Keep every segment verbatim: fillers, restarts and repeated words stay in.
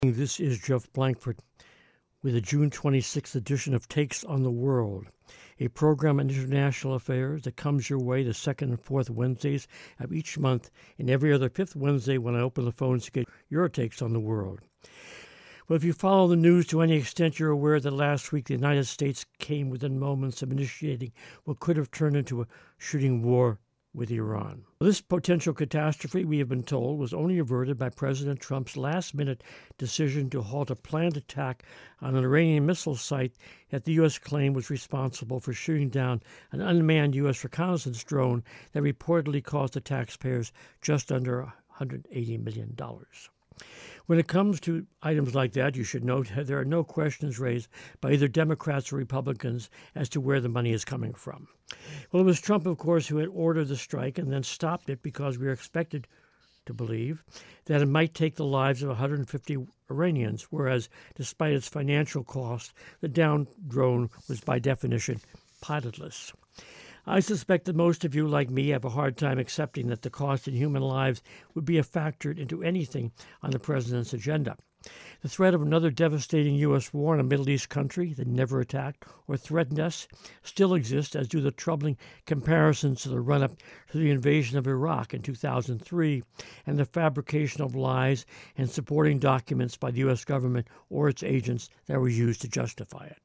This is Jeff Blankford with the June twenty-sixth edition of Takes on the World, a program on international affairs that comes your way the second and fourth Wednesdays of each month and every other fifth Wednesday when I open the phones to get your takes on the world. Well, if you follow the news to any extent, you're aware that last week the United States came within moments of initiating what could have turned into a shooting war with Iran. This potential catastrophe, we have been told, was only averted by President Trump's last-minute decision to halt a planned attack on an Iranian missile site that the U S claimed was responsible for shooting down an unmanned U S reconnaissance drone that reportedly cost the taxpayers just under one hundred eighty million dollars. When it comes to items like that, you should note that there are no questions raised by either Democrats or Republicans as to where the money is coming from. Well, it was Trump, of course, who had ordered the strike and then stopped it because we were expected to believe that it might take the lives of one hundred fifty Iranians, whereas despite its financial cost, the downed drone was by definition pilotless. I suspect that most of you, like me, have a hard time accepting that the cost in human lives would be a factor into anything on the president's agenda. The threat of another devastating U S war in a Middle East country that never attacked or threatened us still exists, as do the troubling comparisons to the run-up to the invasion of Iraq in two thousand three and the fabrication of lies and supporting documents by the U S government or its agents that were used to justify it.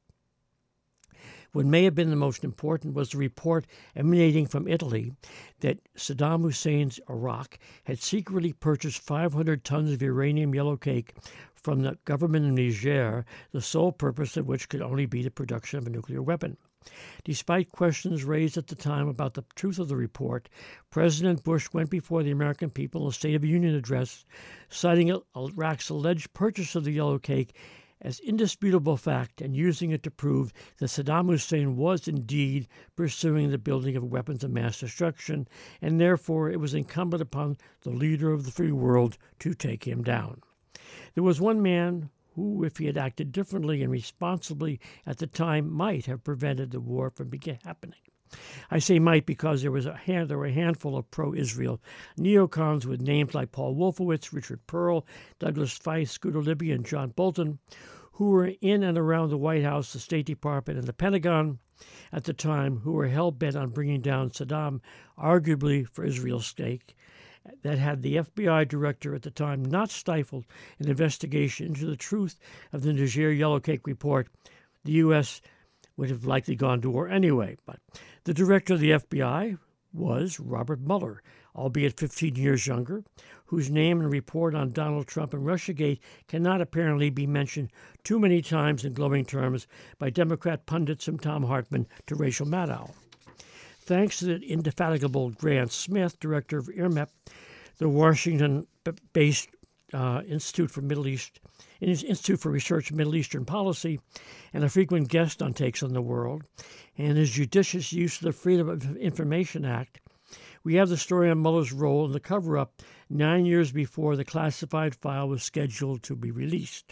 What may have been the most important was the report emanating from Italy that Saddam Hussein's Iraq had secretly purchased five hundred tons of uranium yellowcake from the government of Niger, the sole purpose of which could only be the production of a nuclear weapon. Despite questions raised at the time about the truth of the report, President Bush went before the American people in a State of the Union address, citing Iraq's alleged purchase of the yellowcake as indisputable fact and using it to prove that Saddam Hussein was indeed pursuing the building of weapons of mass destruction, and therefore it was incumbent upon the leader of the free world to take him down. There was one man who, if he had acted differently and responsibly at the time, might have prevented the war from begin happening. I say might because there was a hand, there were a handful of pro-Israel neocons with names like Paul Wolfowitz, Richard Pearl, Douglas Feist, Scooter Libby, and John Bolton, who were in and around the White House, the State Department, and the Pentagon at the time, who were hell-bent on bringing down Saddam, arguably for Israel's sake, that had the F B I director at the time not stifled an investigation into the truth of the Niger Yellowcake report. The U S would have likely gone to war anyway, but the director of the F B I was Robert Mueller, albeit fifteen years younger, whose name and report on Donald Trump and Russiagate cannot apparently be mentioned too many times in glowing terms by Democrat pundits from Thom Hartmann to Rachel Maddow. Thanks to the indefatigable Grant Smith, director of I R M E P, the Washington-based uh, Institute for Middle East Institute for Research in Middle Eastern Policy, and a frequent guest on Takes on the World, and his judicious use of the Freedom of Information Act, we have the story on Mueller's role in the cover-up nine years before the classified file was scheduled to be released.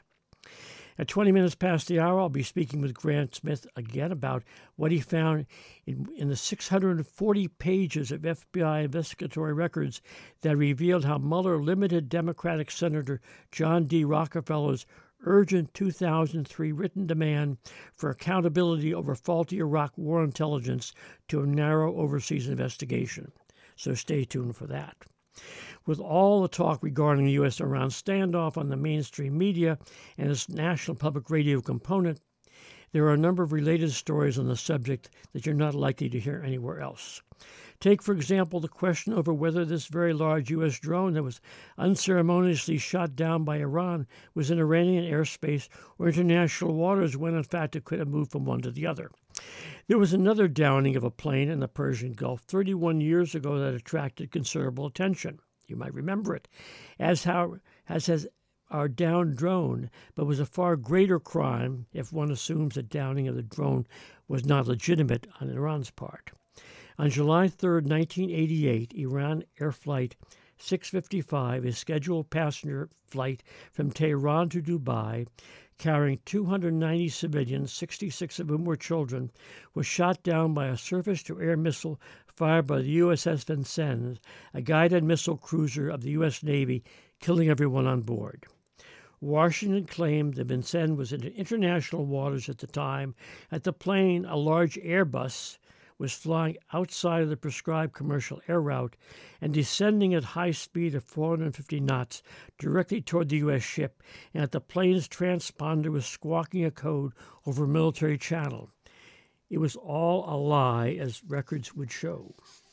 At twenty minutes past the hour, I'll be speaking with Grant Smith again about what he found in, in the six hundred forty pages of F B I investigatory records that revealed how Mueller limited Democratic Senator John D. Rockefeller's urgent two thousand three written demand for accountability over faulty Iraq war intelligence to a narrow overseas investigation. So stay tuned for that. With all the talk regarding the U S Iran standoff on the mainstream media and its national public radio component, there are a number of related stories on the subject that you're not likely to hear anywhere else. Take, for example, the question over whether this very large U S drone that was unceremoniously shot down by Iran was in Iranian airspace or international waters when, in fact, it could have moved from one to the other. There was another downing of a plane in the Persian Gulf thirty-one years ago that attracted considerable attention. You might remember it, as how as has our downed drone, but was a far greater crime if one assumes the downing of the drone was not legitimate on Iran's part. On July third, nineteen eighty-eight, Iran Air Flight six fifty-five, a scheduled passenger flight from Tehran to Dubai, carrying two hundred ninety civilians, sixty-six of whom were children, was shot down by a surface-to-air missile fired by the U S S Vincennes, a guided missile cruiser of the U S Navy, killing everyone on board. Washington claimed that Vincennes was in international waters at the time, that the plane, a large Airbus, was flying outside of the prescribed commercial air route and descending at high speed of four hundred fifty knots directly toward the U S ship, and that the plane's transponder was squawking a code over a military channel. It was all a lie, as records would show.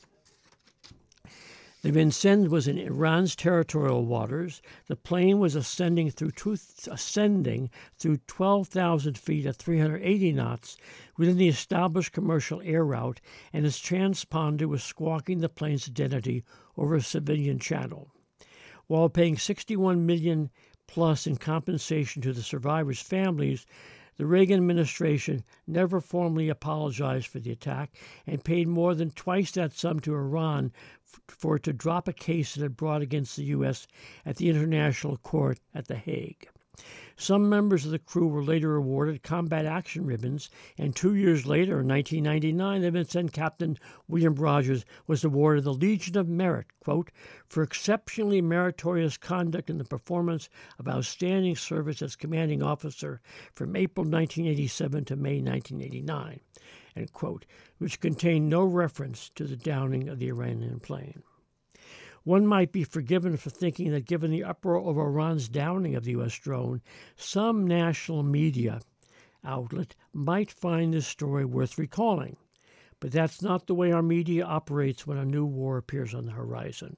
The Vincennes was in Iran's territorial waters. The plane was ascending through two, ascending through twelve thousand feet at three hundred eighty knots within the established commercial air route, and its transponder was squawking the plane's identity over a civilian channel. While paying sixty-one million dollars plus in compensation to the survivors' families, the Reagan administration never formally apologized for the attack and paid more than twice that sum to Iran for it to drop a case it had brought against the U S at the International Court at The Hague. Some members of the crew were later awarded combat action ribbons, and two years later, in nineteen ninety-nine, the Vincennes captain William Rogers was awarded the Legion of Merit, quote, for exceptionally meritorious conduct in the performance of outstanding service as commanding officer from April nineteen eighty-seven to May nineteen eighty-nine, end quote, which contained no reference to the downing of the Iranian plane. One might be forgiven for thinking that given the uproar over Iran's downing of the U S drone, some national media outlet might find this story worth recalling. But that's not the way our media operates when a new war appears on the horizon.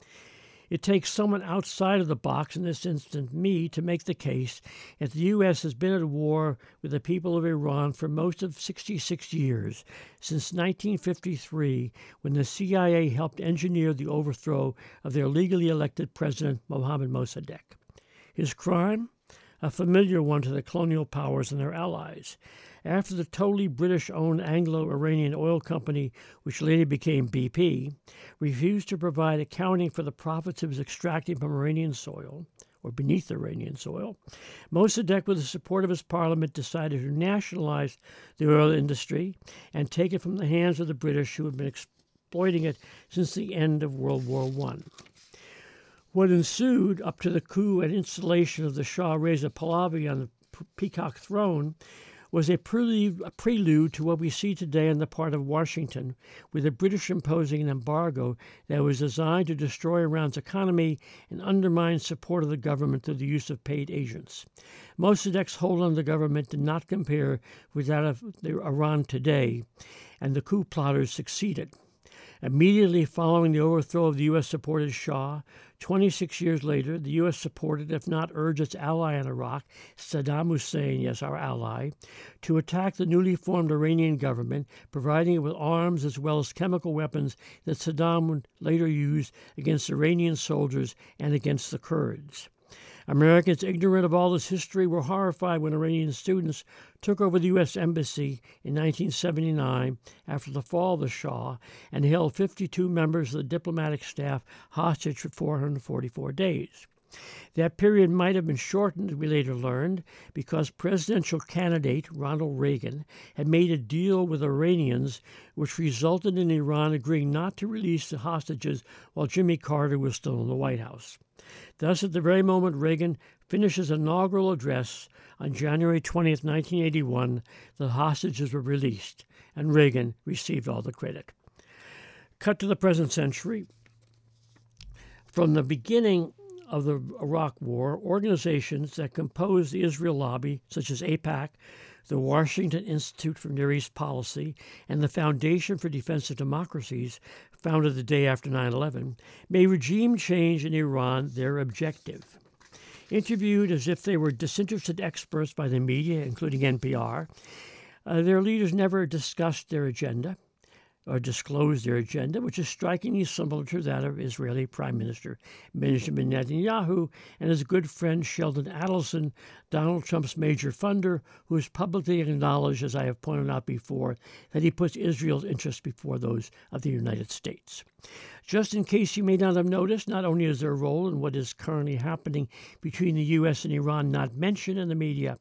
It takes someone outside of the box, in this instance me, to make the case that the U S has been at war with the people of Iran for most of sixty-six years, since nineteen fifty-three, when the C I A helped engineer the overthrow of their legally elected president, Mohammad Mossadegh. His crime? A familiar one to the colonial powers and their allies. After the totally British-owned Anglo-Iranian oil company, which later became B P, refused to provide accounting for the profits it was extracting from Iranian soil, or beneath Iranian soil, Mossadegh, with the support of his parliament, decided to nationalize the oil industry and take it from the hands of the British, who had been exploiting it since the end of World War One. What ensued, up to the coup and installation of the Shah Reza Pahlavi on the peacock throne, was a prelude, a prelude to what we see today on the part of Washington, with the British imposing an embargo that was designed to destroy Iran's economy and undermine support of the government through the use of paid agents. Mossadegh's hold on the government did not compare with that of Iran today, and the coup plotters succeeded. Immediately following the overthrow of the U S-supported Shah, twenty-six years later, the U S supported, if not urged, its ally in Iraq, Saddam Hussein, yes, our ally, to attack the newly formed Iranian government, providing it with arms as well as chemical weapons that Saddam would later use against Iranian soldiers and against the Kurds. Americans ignorant of all this history were horrified when Iranian students took over the U S Embassy in nineteen seventy-nine after the fall of the Shah and held fifty-two members of the diplomatic staff hostage for four hundred forty-four days. That period might have been shortened, we later learned, because presidential candidate Ronald Reagan had made a deal with Iranians which resulted in Iran agreeing not to release the hostages while Jimmy Carter was still in the White House. Thus, at the very moment Reagan finished his inaugural address on January twentieth, nineteen eighty-one, the hostages were released, and Reagan received all the credit. Cut to the present century. From the beginning of the Iraq War, organizations that compose the Israel lobby, such as AIPAC, the Washington Institute for Near East Policy, and the Foundation for Defense of Democracies, founded the day after nine eleven, made regime change in Iran their objective. Interviewed as if they were disinterested experts by the media, including N P R, uh, their leaders never discussed their agenda or disclosed their agenda, which is strikingly similar to that of Israeli Prime Minister Benjamin Netanyahu and his good friend Sheldon Adelson, Donald Trump's major funder, who has publicly acknowledged, as I have pointed out before, that he puts Israel's interests before those of the United States. Just in case you may not have noticed, not only is their role in what is currently happening between the U S and Iran not mentioned in the media,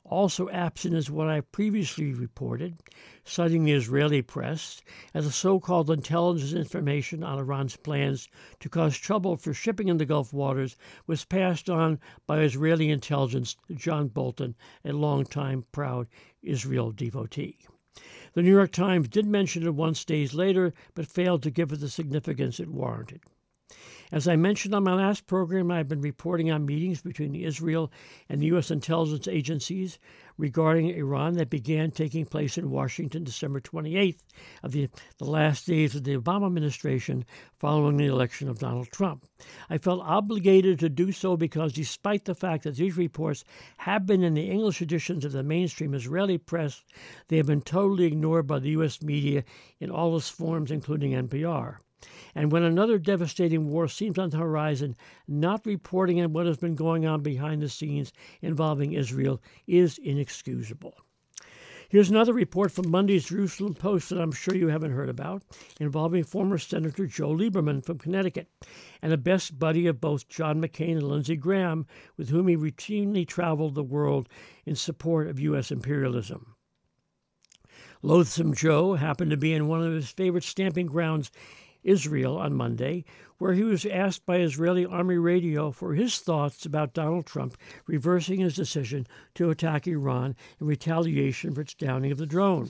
Also absent is what I previously reported, citing the Israeli press, as the so-called intelligence information on Iran's plans to cause trouble for shipping in the Gulf waters was passed on by Israeli intelligence to John Bolton, a longtime proud Israel devotee. The New York Times did mention it once days later, but failed to give it the significance it warranted. As I mentioned on my last program, I've been reporting on meetings between Israel and the U S intelligence agencies regarding Iran that began taking place in Washington December twenty-eighth, of the, the last days of the Obama administration following the election of Donald Trump. I felt obligated to do so because despite the fact that these reports have been in the English editions of the mainstream Israeli press, they have been totally ignored by the U S media in all its forms, including N P R. And when another devastating war seems on the horizon, not reporting on what has been going on behind the scenes involving Israel is inexcusable. Here's another report from Monday's Jerusalem Post that I'm sure you haven't heard about, involving former Senator Joe Lieberman from Connecticut and a best buddy of both John McCain and Lindsey Graham, with whom he routinely traveled the world in support of U S imperialism. Loathsome Joe happened to be in one of his favorite stamping grounds, Israel, on Monday, where he was asked by Israeli Army radio for his thoughts about Donald Trump reversing his decision to attack Iran in retaliation for its downing of the drone.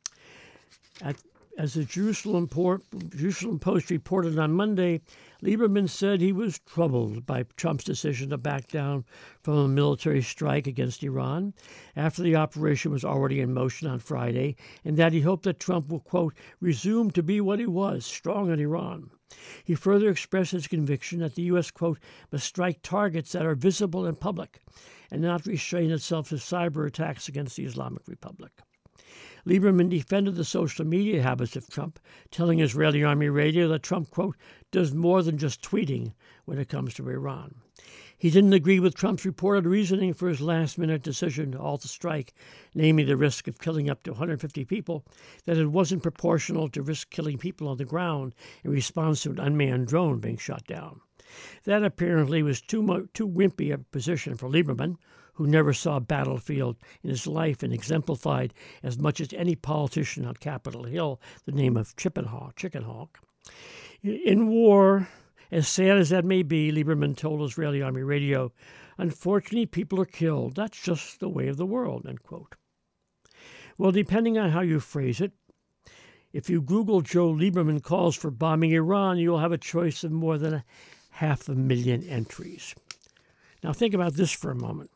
At, as the Jerusalem, Port, Jerusalem Post reported on Monday, Lieberman said he was troubled by Trump's decision to back down from a military strike against Iran after the operation was already in motion on Friday, and that he hoped that Trump will, quote, resume to be what he was, strong on Iran. He further expressed his conviction that the U S, quote, must strike targets that are visible and public and not restrain itself to cyber attacks against the Islamic Republic. Lieberman defended the social media habits of Trump, telling Israeli Army radio that Trump, quote, does more than just tweeting when it comes to Iran. He didn't agree with Trump's reported reasoning for his last-minute decision to halt the strike, namely the risk of killing up to one hundred fifty people, that it wasn't proportional to risk killing people on the ground in response to an unmanned drone being shot down. That apparently was too, mo- too wimpy a position for Lieberman, who never saw a battlefield in his life and exemplified as much as any politician on Capitol Hill the name of Chicken Hawk. Chicken Hawk. In war, as sad as that may be, Lieberman told Israeli Army radio, unfortunately, people are killed. That's just the way of the world, end quote. Well, depending on how you phrase it, if you Google Joe Lieberman calls for bombing Iran, you'll have a choice of more than a half a million entries. Now think about this for a moment.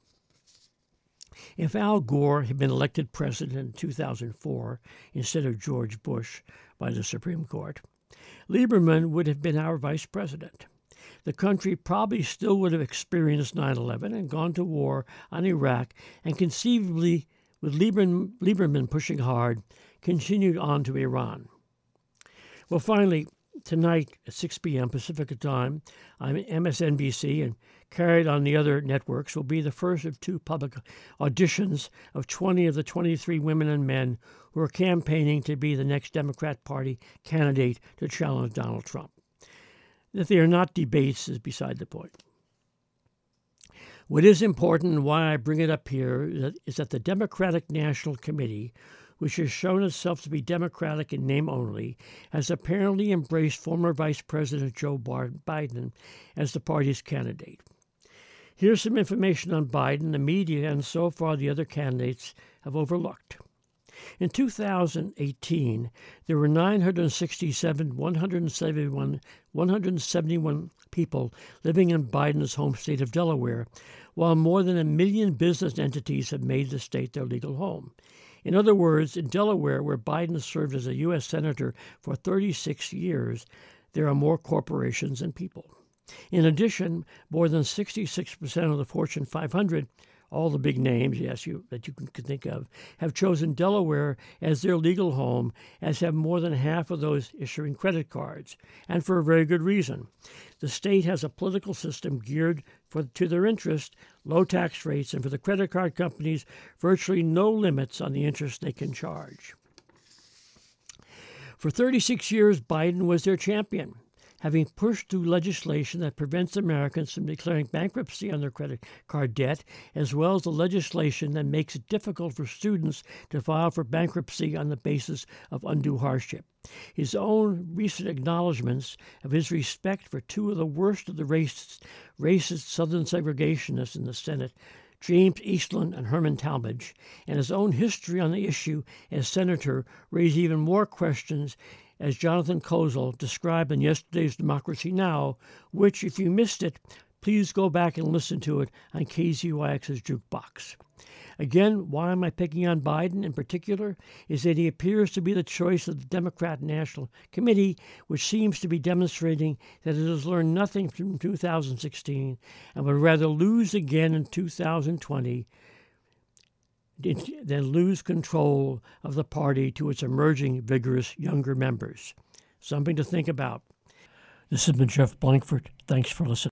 If Al Gore had been elected president in two thousand four instead of George Bush by the Supreme Court, Lieberman would have been our vice president. The country probably still would have experienced nine eleven and gone to war on Iraq, and conceivably, with Lieberman, Lieberman pushing hard, continued on to Iran. Well, finally, tonight at six p.m. Pacific time on M S N B C and carried on the other networks will be the first of two public auditions of twenty of the twenty-three women and men who are campaigning to be the next Democrat Party candidate to challenge Donald Trump. That they are not debates is beside the point. What is important and why I bring it up here is that the Democratic National Committee, which has shown itself to be Democratic in name only, has apparently embraced former Vice President Joe Biden as the party's candidate. Here's some information on Biden the media and so far the other candidates have overlooked. In two thousand eighteen, there were nine hundred sixty-seven, one hundred seventy-one, one hundred seventy-one people living in Biden's home state of Delaware, while more than a million business entities have made the state their legal home. In other words, in Delaware, where Biden served as a U S senator for thirty-six years, there are more corporations than people. In addition, more than sixty-six percent of the Fortune five hundred, all the big names, yes, you, that you can, can think of, have chosen Delaware as their legal home, as have more than half of those issuing credit cards, and for a very good reason. The state has a political system geared for, to their interest, low tax rates, and for the credit card companies, virtually no limits on the interest they can charge. For thirty-six years, Biden was their champion, having pushed through legislation that prevents Americans from declaring bankruptcy on their credit card debt, as well as the legislation that makes it difficult for students to file for bankruptcy on the basis of undue hardship. His own recent acknowledgments of his respect for two of the worst of the racist, racist Southern segregationists in the Senate, James Eastland and Herman Talmadge, and his own history on the issue as senator raise even more questions, as Jonathan Kozol described in yesterday's Democracy Now!, which, if you missed it, please go back and listen to it on K Z Y X's Jukebox. Again, why am I picking on Biden in particular? Is that he appears to be the choice of the Democrat National Committee, which seems to be demonstrating that it has learned nothing from two thousand sixteen and would rather lose again in two thousand twenty than lose control of the party to its emerging, vigorous younger members. Something to think about. This has been Jeff Blankford. Thanks for listening.